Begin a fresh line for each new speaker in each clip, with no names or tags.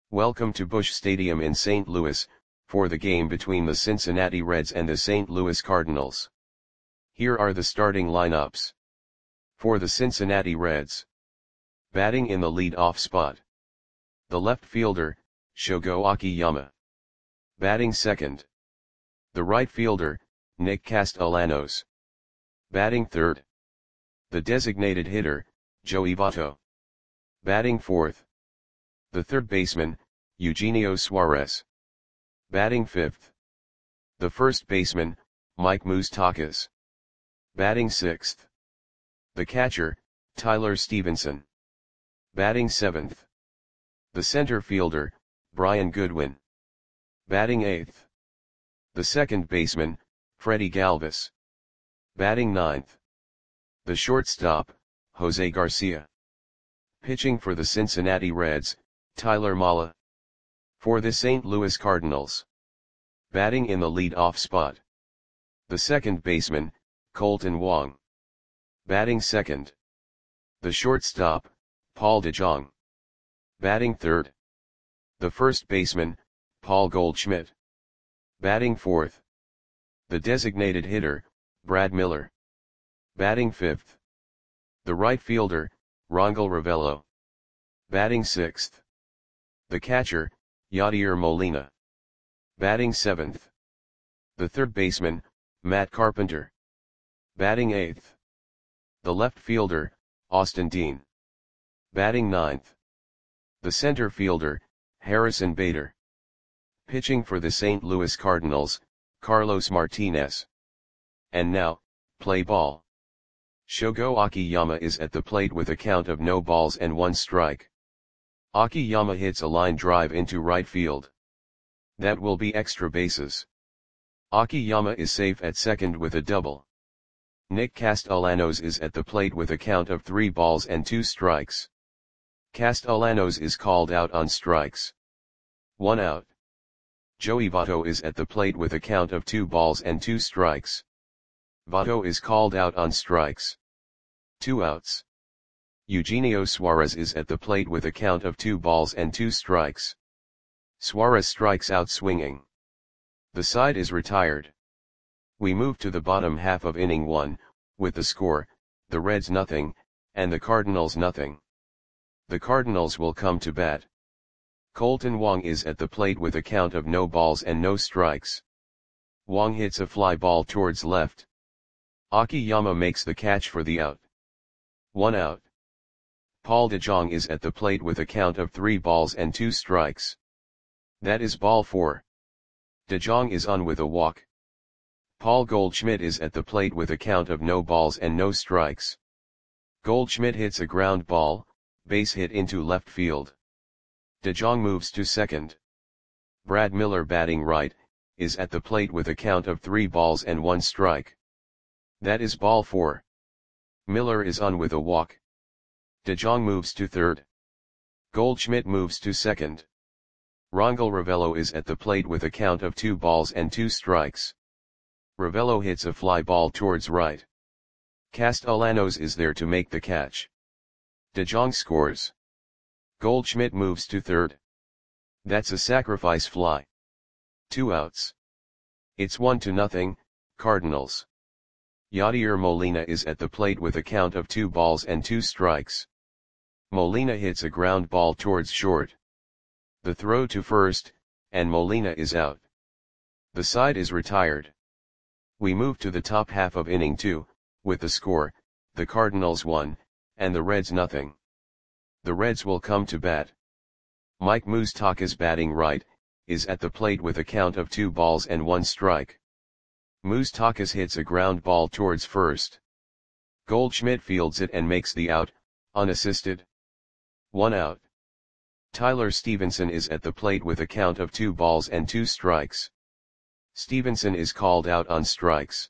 Welcome to Busch Stadium in St. Louis, for the game between the Cincinnati Reds and the St. Louis Cardinals. Here are the starting lineups. For the Cincinnati Reds. Batting in the lead-off spot. The left fielder, Shogo Akiyama. Batting second. The right fielder, Nick Castellanos. Batting third. The designated hitter, Joey Votto. Batting fourth. The third baseman, Eugenio Suarez. Batting fifth. The first baseman, Mike Moustakas. Batting sixth. The catcher, Tyler Stevenson. Batting seventh. The center fielder, Brian Goodwin. Batting eighth. The second baseman, Freddie Galvis. Batting ninth. The shortstop, Jose Garcia. Pitching for the Cincinnati Reds, Tyler Mahle. For the St. Louis Cardinals. Batting in the lead-off spot. The second baseman, Kolten Wong. Batting second. The shortstop, Paul DeJong. Batting third. The first baseman, Paul Goldschmidt. Batting fourth. The designated hitter, Brad Miller. Batting fifth. The right fielder, Rangel Ravelo. Batting sixth. The catcher, Yadier Molina. Batting seventh. The third baseman, Matt Carpenter. Batting eighth. The left fielder, Austin Dean. Batting ninth. The center fielder, Harrison Bader. Pitching for the St. Louis Cardinals, Carlos Martinez. And now, play ball. Shogo Akiyama is at the plate with a count of no balls and one strike. Akiyama hits a line drive into right field. That will be extra bases. Akiyama is safe at second with a double. Nick Castellanos is at the plate with a count of 3 balls and 2 strikes. Castellanos is called out on strikes. 1 out. Joey Votto is at the plate with a count of 2 balls and 2 strikes. Votto is called out on strikes. 2 outs. Eugenio Suarez is at the plate with a count of 2 balls and 2 strikes. Suarez strikes out swinging. The side is retired. We move to the bottom half of inning 1, with the score, the Reds nothing, and the Cardinals nothing. The Cardinals will come to bat. Kolten Wong is at the plate with a count of no balls and no strikes. Wong hits a fly ball towards left. Akiyama makes the catch for the out. 1 out. Paul DeJong is at the plate with a count of 3 balls and 2 strikes. That is ball 4. DeJong is on with a walk. Paul Goldschmidt is at the plate with a count of no balls and no strikes. Goldschmidt hits a ground ball, base hit into left field. DeJong moves to second. Brad Miller, batting right, is at the plate with a count of 3 balls and 1 strike. That is ball 4. Miller is on with a walk. DeJong moves to third. Goldschmidt moves to second. Rangel Ravelo is at the plate with a count of 2 balls and 2 strikes. Ravelo hits a fly ball towards right. Castellanos is there to make the catch. DeJong scores. Goldschmidt moves to third. That's a sacrifice fly. 2 outs. It's 1-0, Cardinals. Yadier Molina is at the plate with a count of 2 balls and 2 strikes. Molina hits a ground ball towards short. The throw to first, and Molina is out. The side is retired. We move to the top half of inning 2, with the score, the Cardinals 1, and the Reds nothing. The Reds will come to bat. Mike Moustakas, batting right, is at the plate with a count of 2 balls and 1 strike. Moustakas hits a ground ball towards first. Goldschmidt fields it and makes the out, unassisted. 1 out. Tyler Stevenson is at the plate with a count of 2 balls and 2 strikes. Stevenson is called out on strikes.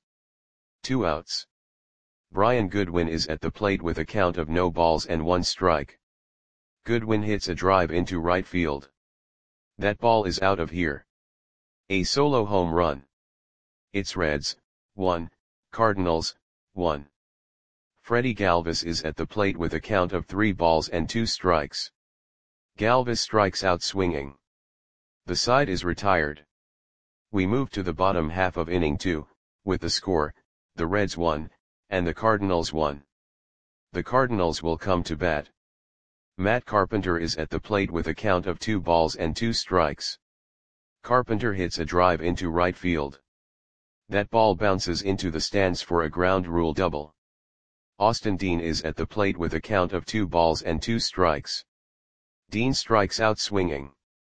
2 outs. Brian Goodwin is at the plate with a count of no balls and 1 strike. Goodwin hits a drive into right field. That ball is out of here. A solo home run. It's Reds, 1, Cardinals, 1. Freddie Galvis is at the plate with a count of 3 balls and 2 strikes. Galvis strikes out swinging. The side is retired. We move to the bottom half of inning 2, with the score, the Reds 1, and the Cardinals 1. The Cardinals will come to bat. Matt Carpenter is at the plate with a count of 2 balls and 2 strikes. Carpenter hits a drive into right field. That ball bounces into the stands for a ground rule double. Austin Dean is at the plate with a count of 2 balls and 2 strikes. Dean strikes out swinging.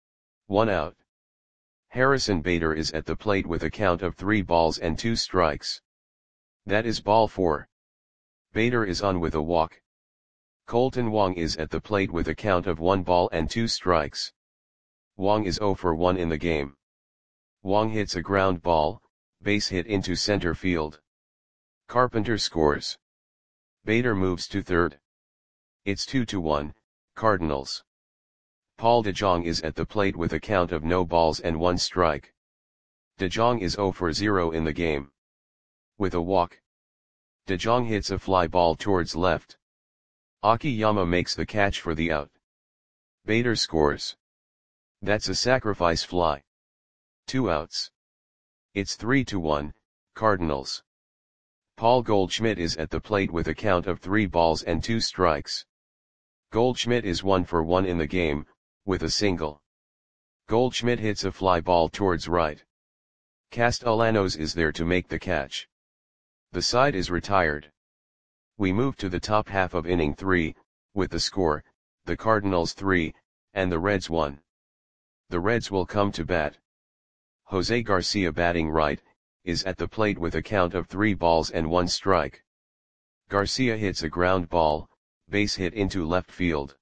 1 out. Harrison Bader is at the plate with a count of 3 balls and 2 strikes. That is ball 4. Bader is on with a walk. Colton Wong is at the plate with a count of 1 ball and 2 strikes. Wong is 0 for 1 in the game. Wong hits a ground ball, base hit into center field. Carpenter scores. Bader moves to third. It's 2-1, Cardinals. Paul DeJong is at the plate with a count of no balls and 1 strike. DeJong is 0 for 0 in the game. With a walk, DeJong hits a fly ball towards left. Akiyama makes the catch for the out. Bader scores. That's a sacrifice fly. 2 outs. It's 3-1, Cardinals. Paul Goldschmidt is at the plate with a count of 3 balls and 2 strikes. Goldschmidt is 1 for 1 in the game, with a single. Goldschmidt hits a fly ball towards right. Castellanos is there to make the catch. The side is retired. We move to the top half of inning 3, with the score, the Cardinals 3, and the Reds 1. The Reds will come to bat. Jose Garcia, batting right, is at the plate with a count of 3 balls and 1 strike. Garcia hits a ground ball, base hit into left field.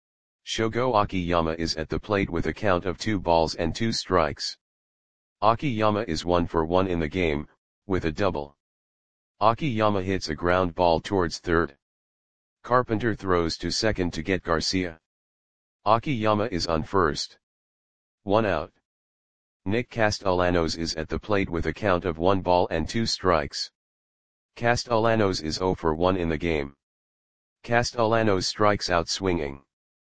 Shogo Akiyama is at the plate with a count of 2 balls and 2 strikes. Akiyama is 1 for 1 in the game, with a double. Akiyama hits a ground ball towards third. Carpenter throws to second to get Garcia. Akiyama is on first. 1 out. Nick Castellanos is at the plate with a count of 1 ball and 2 strikes. Castellanos is 0 for 1 in the game. Castellanos strikes out swinging.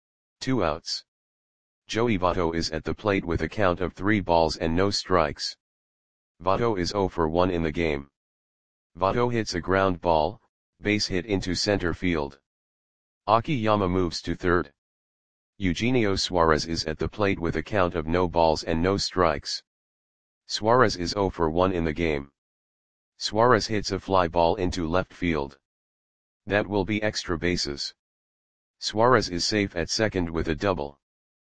2 outs. Joey Votto is at the plate with a count of 3 balls and no strikes. Votto is 0 for 1 in the game. Votto hits a ground ball, base hit into center field. Akiyama moves to third. Eugenio Suarez is at the plate with a count of no balls and no strikes. Suarez is 0 for 1 in the game. Suarez hits a fly ball into left field. That will be extra bases. Suarez is safe at second with a double.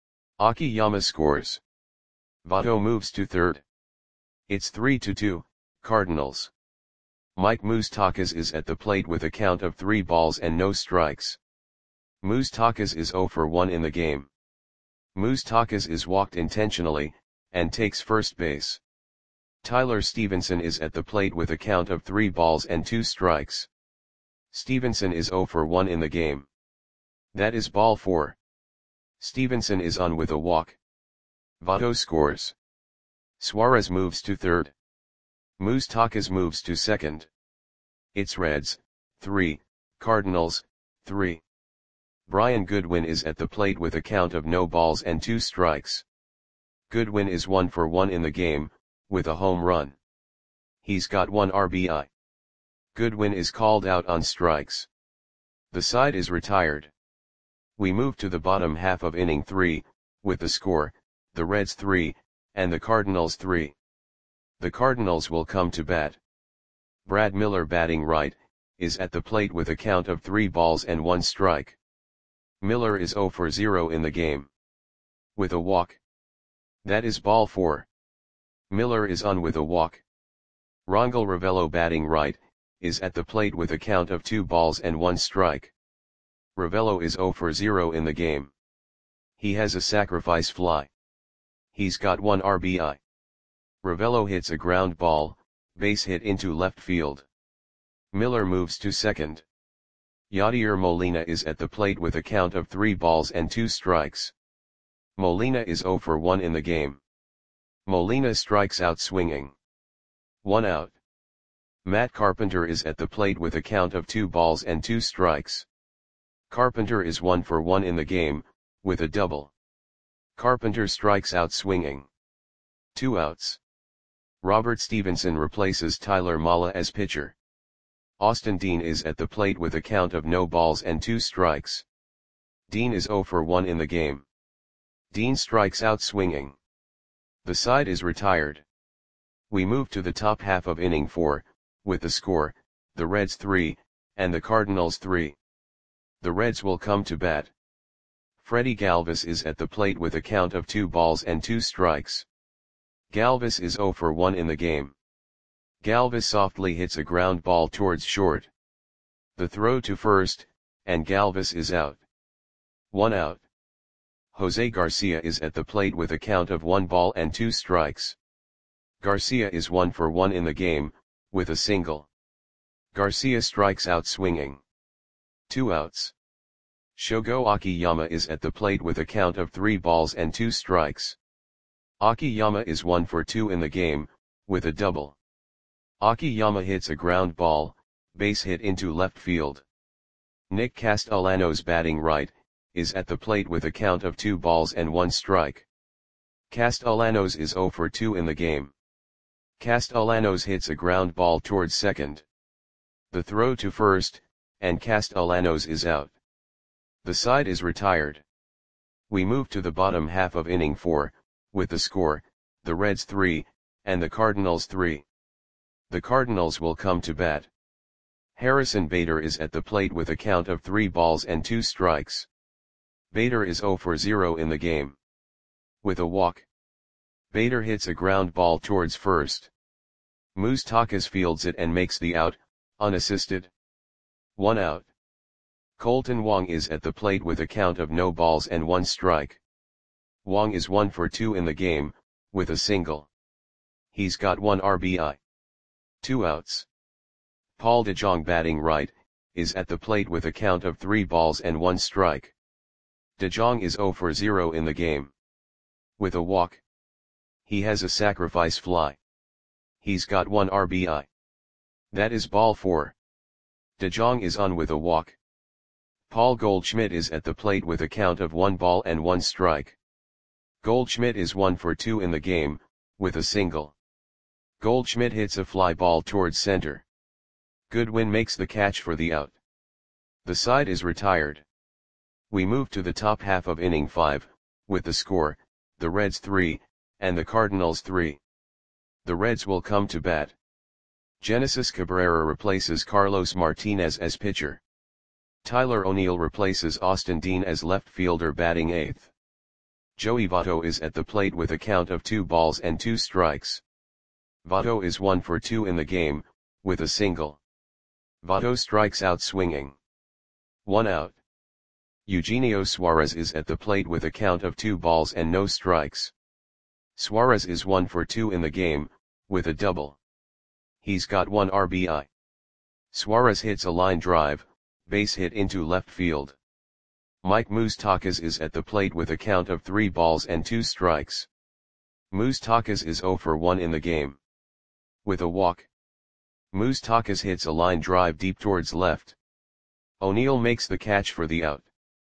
Akiyama scores. Votto moves to third. It's 3-2, Cardinals. Mike Moustakas is at the plate with a count of 3 balls and no strikes. Moustakas is 0 for 1 in the game. Moustakas is walked intentionally, and takes first base. Tyler Stevenson is at the plate with a count of 3 balls and 2 strikes. Stevenson is 0 for 1 in the game. That is ball 4. Stevenson is on with a walk. Votto scores. Suarez moves to third. Moustakas moves to second. It's Reds, 3, Cardinals, 3. Brian Goodwin is at the plate with a count of no balls and 2 strikes. Goodwin is 1 for 1 in the game, with a home run. He's got 1 RBI. Goodwin is called out on strikes. The side is retired. We move to the bottom half of inning 3, with the score, the Reds 3, and the Cardinals 3. The Cardinals will come to bat. Brad Miller, batting right, is at the plate with a count of 3 balls and 1 strike. Miller is 0 for 0 in the game. With a walk. That is ball 4. Miller is on with a walk. Rangel Ravelo, batting right, is at the plate with a count of 2 balls and 1 strike. Ravelo is 0 for 0 in the game. He has a sacrifice fly. He's got 1 RBI. Ravelo hits a ground ball, base hit into left field. Miller moves to second. Yadier Molina is at the plate with a count of 3 balls and 2 strikes. Molina is 0 for 1 in the game. Molina strikes out swinging. 1 out. Matt Carpenter is at the plate with a count of 2 balls and 2 strikes. Carpenter is 1 for 1 in the game, with a double. Carpenter strikes out swinging. 2 outs. Robert Stevenson replaces Tyler Mala as pitcher. Austin Dean is at the plate with a count of no balls and 2 strikes. Dean is 0 for 1 in the game. Dean strikes out swinging. The side is retired. We move to the top half of inning 4, with the score, the Reds 3, and the Cardinals 3. The Reds will come to bat. Freddie Galvis is at the plate with a count of 2 balls and 2 strikes. Galvis is 0 for 1 in the game. Galvis softly hits a ground ball towards short. The throw to first, and Galvis is out. 1 out. Jose Garcia is at the plate with a count of 1 ball and 2 strikes. Garcia is 1 for 1 in the game, with a single. Garcia strikes out swinging. 2 outs. Shogo Akiyama is at the plate with a count of 3 balls and 2 strikes. Akiyama is 1 for 2 in the game, with a double. Akiyama hits a ground ball, base hit into left field. Nick Castellanos, batting right, is at the plate with a count of 2 balls and 1 strike. Castellanos is 0 for 2 in the game. Castellanos hits a ground ball towards second. The throw to first, and Castellanos is out. The side is retired. We move to the bottom half of inning 4, with the score, the Reds 3, and the Cardinals 3. The Cardinals will come to bat. Harrison Bader is at the plate with a count of 3 balls and 2 strikes. Bader is 0 for 0 in the game. With a walk. Bader hits a ground ball towards first. Moustakas fields it and makes the out, unassisted. 1 out. Colton Wong is at the plate with a count of no balls and 1 strike. Wong is 1 for 2 in the game, with a single. He's got 1 RBI. 2 outs. Paul DeJong, batting right, is at the plate with a count of 3 balls and 1 strike. DeJong is 0 for 0 in the game. With a walk. He has a sacrifice fly. He's got 1 RBI. That is ball 4. DeJong is on with a walk. Paul Goldschmidt is at the plate with a count of 1 ball and 1 strike. Goldschmidt is 1 for 2 in the game, with a single. Goldschmidt hits a fly ball towards center. Goodwin makes the catch for the out. The side is retired. We move to the top half of inning 5, with the score, the Reds 3, and the Cardinals 3. The Reds will come to bat. Genesis Cabrera replaces Carlos Martinez as pitcher. Tyler O'Neill replaces Austin Dean as left fielder, batting 8th. Joey Votto is at the plate with a count of 2 balls and 2 strikes. Votto is 1 for 2 in the game, with a single. Votto strikes out swinging. 1 out. Eugenio Suarez is at the plate with a count of 2 balls and no strikes. Suarez is 1 for 2 in the game, with a double. He's got 1 RBI. Suarez hits a line drive, base hit into left field. Mike Moustakas is at the plate with a count of 3 balls and 2 strikes. Moustakas is 0 for 1 in the game. With a walk. Moustakas hits a line drive deep towards left. O'Neill makes the catch for the out.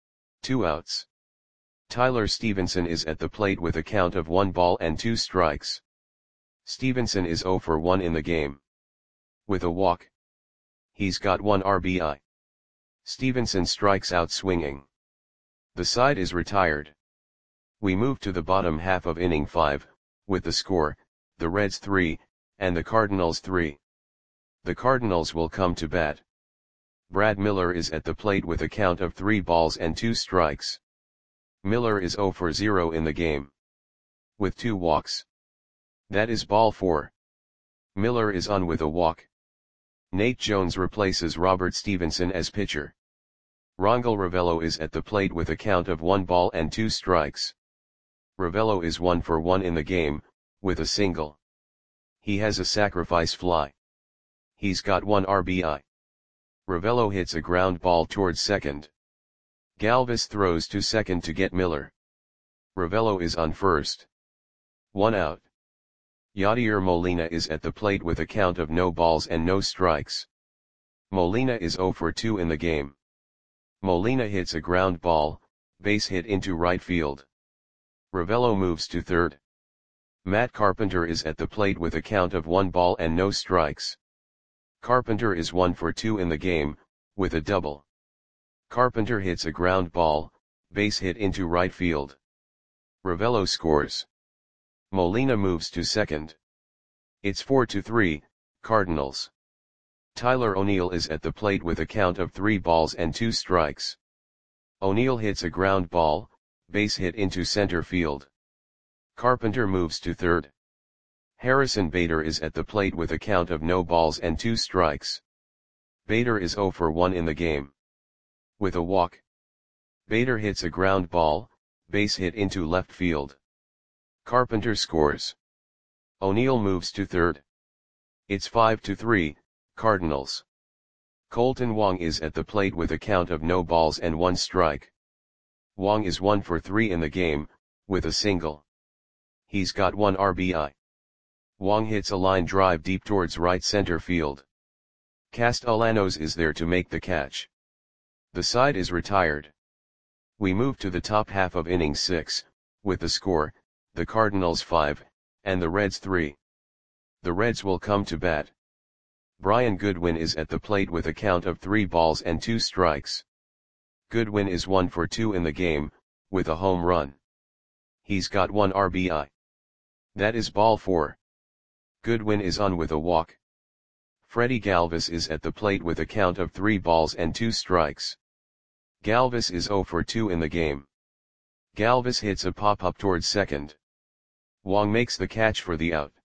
2 outs. Tyler Stevenson is at the plate with a count of 1 ball and 2 strikes. Stevenson is 0 for 1 in the game. With a walk. He's got 1 RBI. Stevenson strikes out swinging. The side is retired. We move to the bottom half of inning 5, with the score, the Reds 3, and the Cardinals 3. The Cardinals will come to bat. Brad Miller is at the plate with a count of 3 balls and 2 strikes. Miller is 0 for 0 in the game. With 2 walks. That is ball 4. Miller is on with a walk. Nate Jones replaces Robert Stevenson as pitcher. Rangel Ravelo is at the plate with a count of 1 ball and 2 strikes. Ravelo is 1 for 1 in the game, with a single. He has a sacrifice fly. He's got 1 RBI. Ravelo hits a ground ball towards second. Galvis throws to second to get Miller. Ravelo is on first. 1 out. Yadier Molina is at the plate with a count of no balls and no strikes. Molina is 0 for 2 in the game. Molina hits a ground ball, base hit into right field. Ravello moves to third. Matt Carpenter is at the plate with a count of 1 ball and no strikes. Carpenter is 1 for 2 in the game, with a double. Carpenter hits a ground ball, base hit into right field. Ravello scores. Molina moves to second. It's 4-3, Cardinals. Tyler O'Neill is at the plate with a count of 3 balls and 2 strikes. O'Neill hits a ground ball, base hit into center field. Carpenter moves to third. Harrison Bader is at the plate with a count of no balls and 2 strikes. Bader is 0 for 1 in the game. With a walk. Bader hits a ground ball, base hit into left field. Carpenter scores. O'Neill moves to third. It's 5-3, Cardinals. Colton Wong is at the plate with a count of no balls and 1 strike. Wong is 1 for 3 in the game, with a single. He's got 1 RBI. Wong hits a line drive deep towards right center field. Castellanos is there to make the catch. The side is retired. We move to the top half of inning 6, with the score, the Cardinals 5, and the Reds 3. The Reds will come to bat. Brian Goodwin is at the plate with a count of 3 balls and 2 strikes. Goodwin is 1 for 2 in the game, with a home run. He's got 1 RBI. That is ball 4. Goodwin is on with a walk. Freddie Galvis is at the plate with a count of 3 balls and 2 strikes. Galvis is 0 for 2 in the game. Galvis hits a pop-up towards second. Wong makes the catch for the out.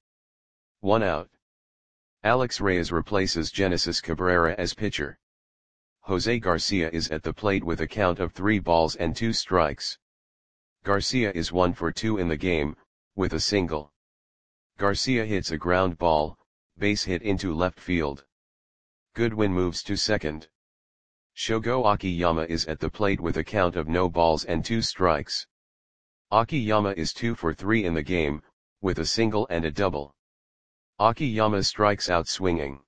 1 out. Alex Reyes replaces Genesis Cabrera as pitcher. Jose Garcia is at the plate with a count of 3 balls and 2 strikes. Garcia is 1 for 2 in the game, with a single. Garcia hits a ground ball, base hit into left field. Goodwin moves to second. Shogo Akiyama is at the plate with a count of no balls and 2 strikes. Akiyama is 2 for 3 in the game, with a single and a double. Akiyama strikes out swinging.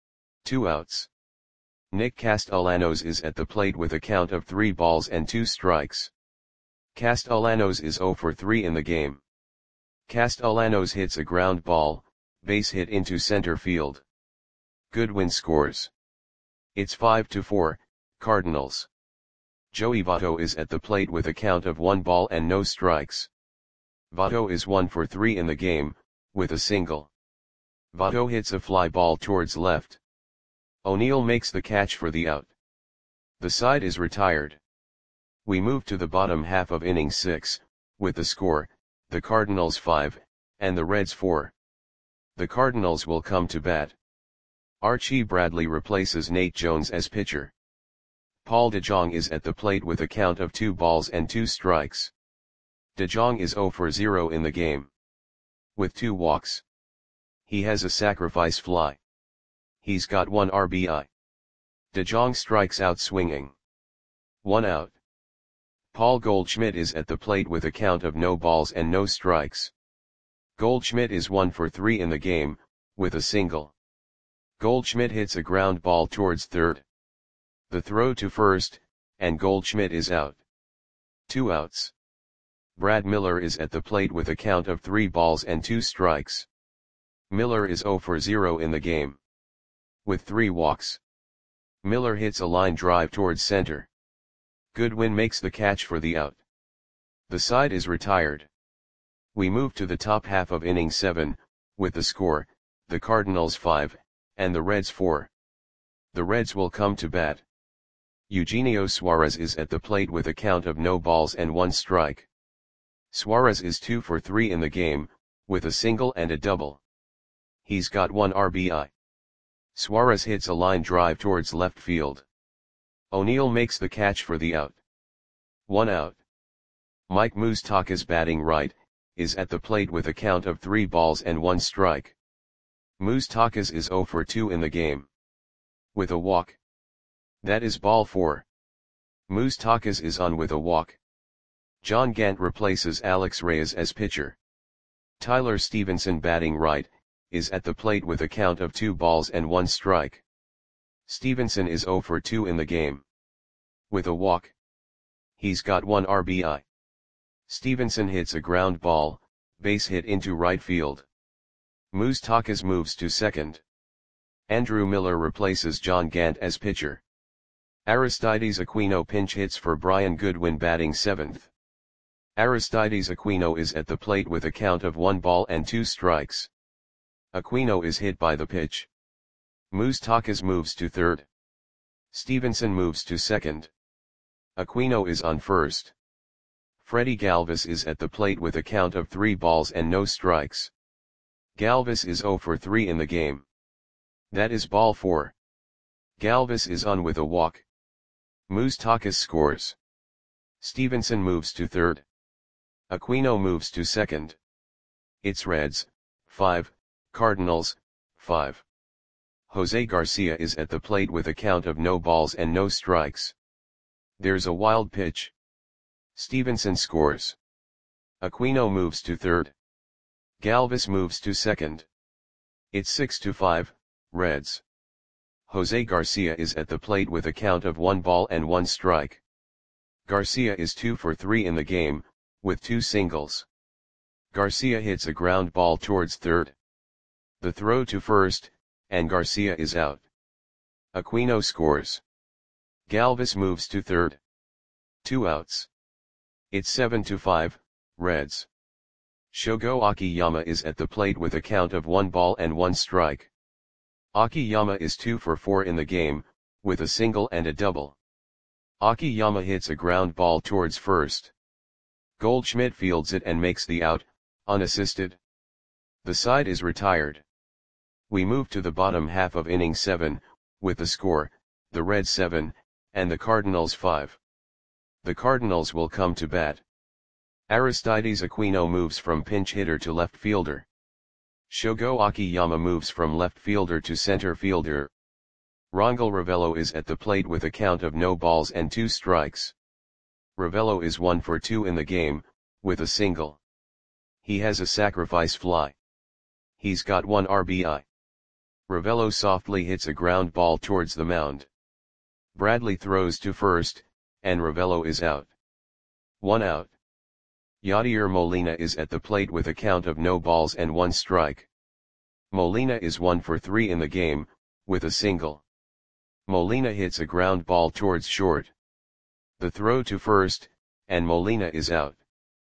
2 outs. Nick Castellanos is at the plate with a count of 3 balls and 2 strikes. Castellanos is 0 for 3 in the game. Castellanos hits a ground ball, base hit into center field. Goodwin scores. It's 5-4, Cardinals. Joey Votto is at the plate with a count of 1 ball and no strikes. Votto is 1 for 3 in the game, with a single. Votto hits a fly ball towards left. O'Neill makes the catch for the out. The side is retired. We move to the bottom half of inning 6, with the score, the Cardinals 5, and the Reds 4. The Cardinals will come to bat. Archie Bradley replaces Nate Jones as pitcher. Paul DeJong is at the plate with a count of 2 balls and 2 strikes. DeJong is 0 for 0 in the game. With 2 walks. He has a sacrifice fly. He's got 1 RBI. DeJong strikes out swinging. 1 out. Paul Goldschmidt is at the plate with a count of no balls and no strikes. Goldschmidt is 1 for 3 in the game, with a single. Goldschmidt hits a ground ball towards third. The throw to first, and Goldschmidt is out. 2 outs. Brad Miller is at the plate with a count of 3 balls and 2 strikes. Miller is 0 for 0 in the game. With 3 walks. Miller hits a line drive towards center. Goodwin makes the catch for the out. The side is retired. We move to the top half of inning 7, with the score, the Cardinals 5, and the Reds 4. The Reds will come to bat. Eugenio Suarez is at the plate with a count of no balls and 1 strike. Suarez is 2 for 3 in the game, with a single and a double. He's got 1 RBI. Suarez hits a line drive towards left field. O'Neill makes the catch for the out. 1 out. Mike Moustakas, batting right, is at the plate with a count of 3 balls and 1 strike. Moustakas is 0 for 2 in the game. With a walk. That is ball 4. Moustakas is on with a walk. John Gant replaces Alex Reyes as pitcher. Tyler Stevenson, batting right, is at the plate with a count of 2 balls and 1 strike. Stevenson is 0 for 2 in the game. With a walk. He's got 1 RBI. Stevenson hits a ground ball, base hit into right field. Moustakas moves to second. Andrew Miller replaces John Gant as pitcher. Aristides Aquino pinch hits for Brian Goodwin batting seventh. Aristides Aquino is at the plate with a count of 1 ball and 2 strikes. Aquino is hit by the pitch. Moustakas moves to third. Stevenson moves to second. Aquino is on first. Freddie Galvis is at the plate with a count of 3 balls and no strikes. Galvis is 0 for 3 in the game. That is ball 4. Galvis is on with a walk. Moustakas scores. Stevenson moves to third. Aquino moves to second. It's Reds, 5, Cardinals, 5. Jose Garcia is at the plate with a count of no balls and no strikes. There's a wild pitch. Stevenson scores. Aquino moves to third. Galvis moves to second. It's 6-5, Reds. Jose Garcia is at the plate with a count of 1 ball and 1 strike. Garcia is 2 for 3 in the game, with 2 singles. Garcia hits a ground ball towards third. The throw to first, and Garcia is out. Aquino scores. Galvis moves to third. 2 outs. It's 7-5, Reds. Shogo Akiyama is at the plate with a count of 1 ball and 1 strike. Akiyama is 2 for 4 in the game, with a single and a double. Akiyama hits a ground ball towards first. Goldschmidt fields it and makes the out, unassisted. The side is retired. We move to the bottom half of inning 7, with the score, the Reds 7, and the Cardinals 5. The Cardinals will come to bat. Aristides Aquino moves from pinch hitter to left fielder. Shogo Akiyama moves from left fielder to center fielder. Rangel Ravelo is at the plate with a count of no balls and 2 strikes. Ravelo is 1 for 2 in the game, with a single. He has a sacrifice fly. He's got 1 RBI. Ravelo softly hits a ground ball towards the mound. Bradley throws to first, and Ravelo is out. 1 out. Yadier Molina is at the plate with a count of no balls and 1 strike. Molina is 1 for 3 in the game, with a single. Molina hits a ground ball towards short. The throw to first, and Molina is out.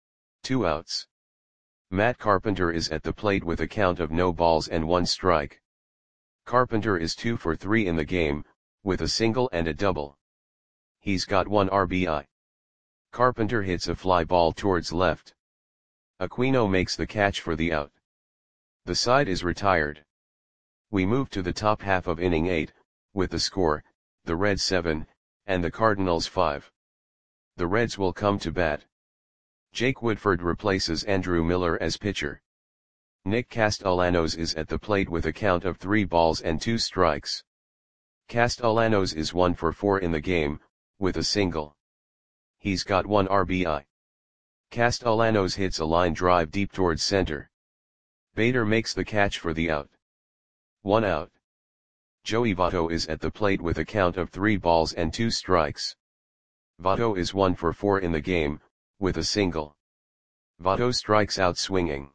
2 outs. Matt Carpenter is at the plate with a count of no balls and 1 strike. Carpenter is 2 for 3 in the game, with a single and a double. He's got 1 RBI. Carpenter hits a fly ball towards left. Aquino makes the catch for the out. The side is retired. We move to the top half of inning 8, with the score, the Reds 7, and the Cardinals 5. The Reds will come to bat. Jake Woodford replaces Andrew Miller as pitcher. Nick Castellanos is at the plate with a count of 3 balls and 2 strikes. Castellanos is 1 for 4 in the game, with a single. He's got 1 RBI. Castellanos hits a line drive deep towards center. Bader makes the catch for the out. 1 out. Joey Votto is at the plate with a count of 3 balls and 2 strikes. Votto is 1 for 4 in the game, with a single. Votto strikes out swinging.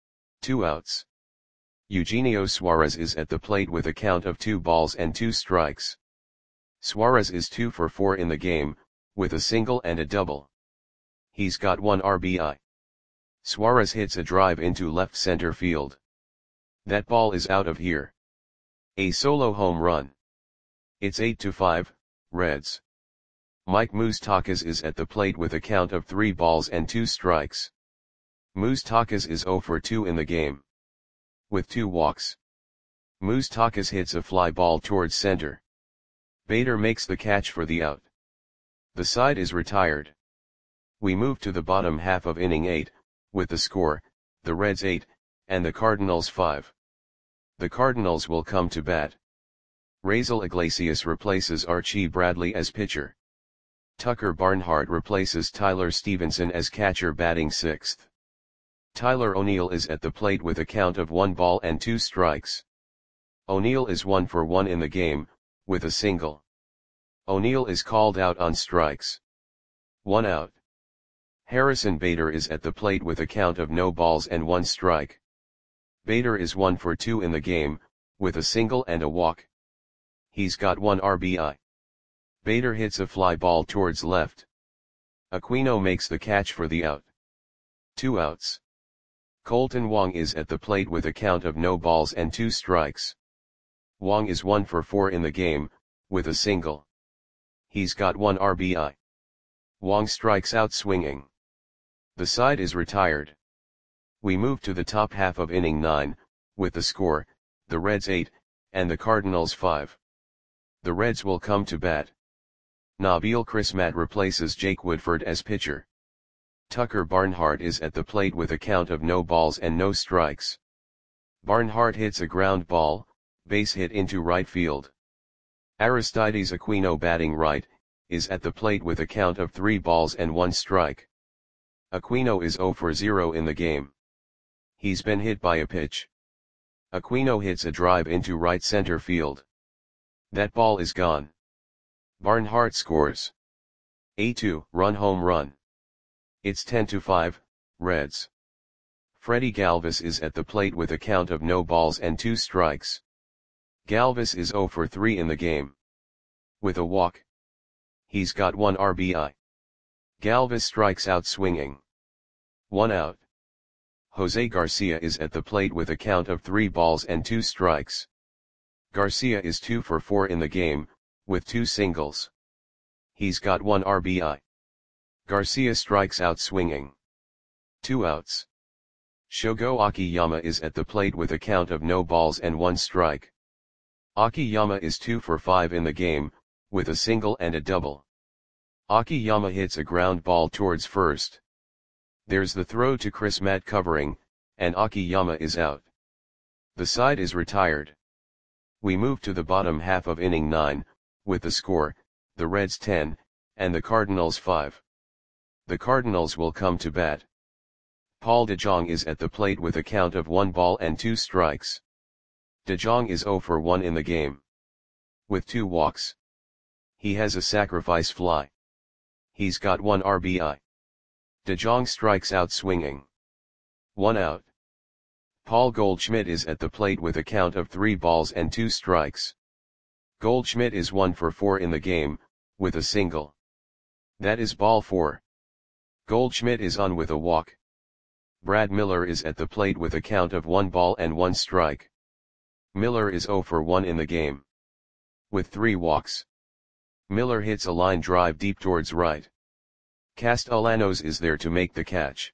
2 outs. Eugenio Suarez is at the plate with a count of 2 balls and 2 strikes. Suarez is 2 for 4 in the game, with a single and a double. He's got 1 RBI. Suarez hits a drive into left center field. That ball is out of here. A solo home run. It's 8-5, Reds. Mike Moustakas is at the plate with a count of 3 balls and 2 strikes. Moustakas is 0 for 2 in the game. With 2 walks. Moustakas hits a fly ball towards center. Bader makes the catch for the out. The side is retired. We move to the bottom half of inning 8, with the score, the Reds 8, and the Cardinals 5. The Cardinals will come to bat. Raisel Iglesias replaces Archie Bradley as pitcher. Tucker Barnhart replaces Tyler Stevenson as catcher batting 6th. Tyler O'Neill is at the plate with a count of 1 ball and 2 strikes. O'Neill is 1 for 1 in the game, with a single. O'Neill is called out on strikes. 1 out. Harrison Bader is at the plate with a count of no balls and 1 strike. Bader is 1 for 2 in the game, with a single and a walk. He's got 1 RBI. Bader hits a fly ball towards left. Aquino makes the catch for the out. 2 outs. Colton Wong is at the plate with a count of no balls and 2 strikes. Wong is 1 for 4 in the game, with a single. He's got 1 RBI. Wong strikes out swinging. The side is retired. We move to the top half of inning 9, with the score, the Reds 8, and the Cardinals 5. The Reds will come to bat. Nabil Crismatt replaces Jake Woodford as pitcher. Tucker Barnhart is at the plate with a count of no balls and no strikes. Barnhart hits a ground ball, base hit into right field. Aristides Aquino, batting right, is at the plate with a count of 3 balls and 1 strike. Aquino is 0 for 0 in the game. He's been hit by a pitch. Aquino hits a drive into right center field. That ball is gone. Barnhart scores a 2-run home run. It's 10-5, Reds. Freddie Galvis is at the plate with a count of no balls and 2 strikes. Galvis is 0 for 3 in the game. With a walk. He's got 1 RBI. Galvis strikes out swinging. 1 out. Jose Garcia is at the plate with a count of 3 balls and 2 strikes. Garcia is 2 for 4 in the game, with 2 singles. He's got 1 RBI. Garcia strikes out swinging. 2 outs. Shogo Akiyama is at the plate with a count of no balls and 1 strike. Akiyama is 2 for 5 in the game, with a single and a double. Akiyama hits a ground ball towards first. There's the throw to Crismatt covering, and Akiyama is out. The side is retired. We move to the bottom half of inning 9, with the score, the Reds 10, and the Cardinals 5. The Cardinals will come to bat. Paul DeJong is at the plate with a count of 1 ball and 2 strikes. DeJong is 0 for 1 in the game. With 2 walks. He has a sacrifice fly. He's got 1 RBI. DeJong strikes out swinging. 1 out. Paul Goldschmidt is at the plate with a count of 3 balls and 2 strikes. Goldschmidt is 1 for 4 in the game, with a single. That is ball 4. Goldschmidt is on with a walk. Brad Miller is at the plate with a count of 1 ball and 1 strike. Miller is 0 for 1 in the game. With 3 walks. Miller hits a line drive deep towards right. Castellanos is there to make the catch.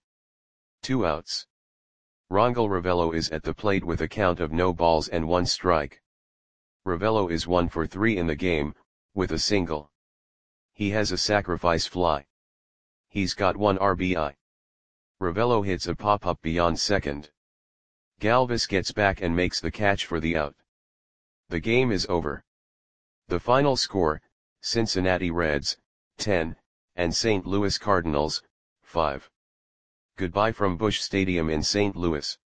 2 outs. Rangel Ravelo is at the plate with a count of no balls and 1 strike. Ravelo is 1 for 3 in the game, with a single. He has a sacrifice fly. He's got 1 RBI. Ravelo hits a pop-up beyond second. Galvis gets back and makes the catch for the out. The game is over. The final score, Cincinnati Reds, 10, and St. Louis Cardinals, 5. Goodbye from Busch Stadium in St. Louis.